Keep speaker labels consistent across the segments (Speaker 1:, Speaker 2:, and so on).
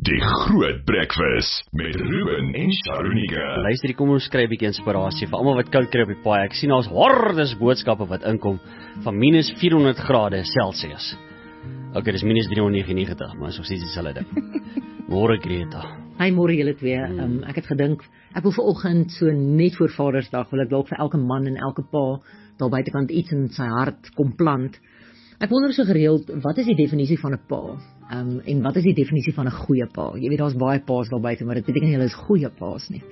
Speaker 1: Die Groot Breakfast met Ruben en Sharonika.
Speaker 2: Luister, kom ons kry 'n bietjie inspirasie vir almal wat koud kry op die paai. Ek sien daar's hordes boodskappe wat inkom van minus 400 grade Celsius. Okay, dis minus 399, maar is nog steeds dieselfde ding. Môre Greta.
Speaker 3: Hi, môre julle twee. Ek het gedink, ek wil vanoggend so net voor Vadersdag, wil ek dalk vir elke man en elke pa daar buitekant iets in sy hart kom plant. Ek wonder so gereeld, wat is die definisie van 'n pa? En wat is die definisie van 'n goeie pa? Jy weet, daar's baie pa's daar buite, maar dit beteken nie hulle is goeie pa's nie.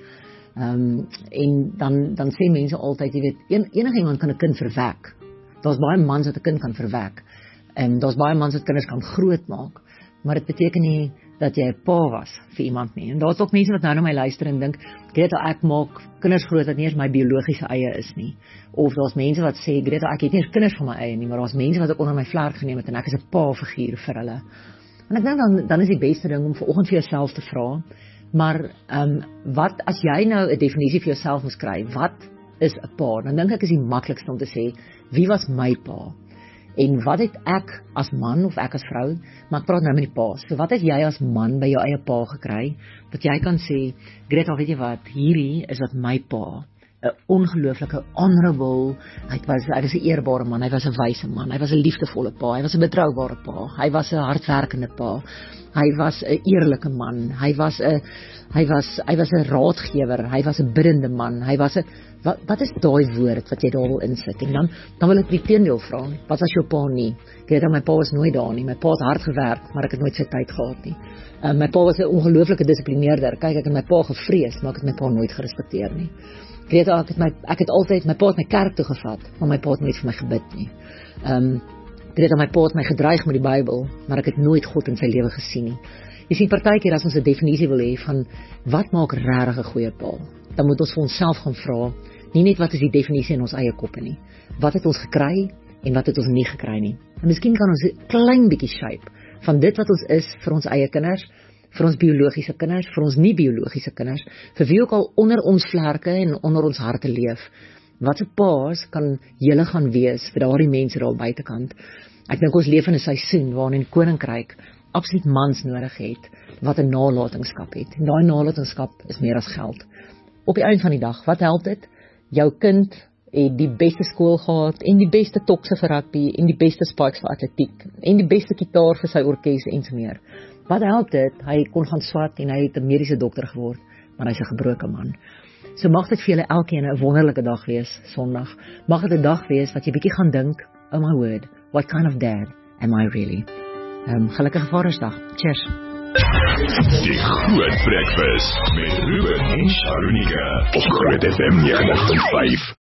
Speaker 3: En dan sê mense altyd, jy weet, enige iemand kan 'n kind verwek. Daar's baie mans wat 'n kind kan verwek. En daar's baie mans wat kinders kan grootmaak, maar dit beteken nie dat jy 'n pa was vir iemand nie. En daar's ook mense wat nou na my luister en dink, Greta, ek maak kinders groot wat nie eens my biologiese eie is nie. Of daar's mense wat sê, Greta, ek het nie eens kinders van my eie nie, maar daar's mense wat ek onder my vlerk geneem het en ek is 'n pa-figuur vir hulle. En ek dink dan is die beste ding om vanoggend vir jouself te vra, maar wat as jy nou 'n definisie vir jouself moet kry, wat is 'n pa? Dan dink ek is die maklikste om te sê, wie was my pa? En wat het ek as man of ek as vrou, maar ek praat nou met die pa's, so wat het jy as man by jou eie pa gekry, dat jy kan sê, Greta, weet jy wat, hierdie is wat my pa, 'n ongelooflike, honorable, hy was 'n eerbare man, hy was 'n wyse man, hy was 'n liefdevolle pa, hy was 'n betroubare pa, hy was 'n hardwerkende pa, hy was 'n eerlike man, hy was 'n raadgewer, hy was 'n biddende man, hy was 'n wat is daai woord wat jy daar wil insit? En dan wil ek die teendeel vra. Wat was jou pa nie? Ek weet dat my pa was nooit daar nie. My pa het hard gewerk, maar ek het nooit sy tyd gehad nie. My pa was 'n ongelooflike dissiplineerder. Kyk, ek het my pa gevrees, maar ek het my pa nooit gerespekteer nie. Ek weet ek het altyd my pa het my kerk toe gevat, maar my pa het nooit vir my gebid nie. Ek weet dat my pa het my gedreig met die Bybel, maar ek het nooit God in sy lewe gesien nie. Jy sien, partykeer as ons 'n definisie wil hê van wat maak regtig 'n goeie pa, dan moet ons vir onsself gaan vra, nie net wat is die definisie in ons eie koppe nie, wat het ons gekry en wat het ons nie gekry nie. En miskien kan ons 'n klein bietjie shape van dit wat ons is vir ons eie kinders, vir ons biologiese kinders, vir ons nie biologiese kinders, vir wie ook al onder ons vlerke en onder ons harte leef. Wat 'n pa's kan julle gaan wees vir daardie mense daar buitekant. Ek dink ons leef in 'n seisoen waarin die koninkryk absoluut mans nodig het wat 'n nalatenskap het. En daai nalatenskap is meer as geld. Op die einde van die dag, wat help dit? Jou kind het die beste skool gehad en die beste tokse vir rugby en die beste spikes vir atletiek en die beste gitaar vir sy orkes en so meer. Wat help dit? Hy kon gaan swat en hy het 'n mediese dokter geword, maar hy's 'n gebroke man. So mag dit vir julle elkeen 'n wonderlike dag wees, Sondag. Mag dit 'n dag wees wat jy bietjie gaan dink, oh my word, what kind of dad am I really? Gelukkige Vadersdag. Cheers.
Speaker 1: Die Groot Breakfast met Ruben en Sharonika op Groot FM 90.5.